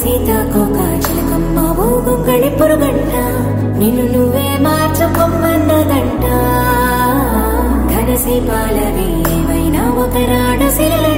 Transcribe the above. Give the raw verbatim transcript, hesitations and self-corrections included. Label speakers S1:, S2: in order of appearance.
S1: సీతాకోక చిలకమ్మ ఓ గొంగళి పురుగంట నిన్ను నువ్వే మార్చుకోమన్నదంట ఘనసీపాలవి ఏమైనా ఒక రాడ శిల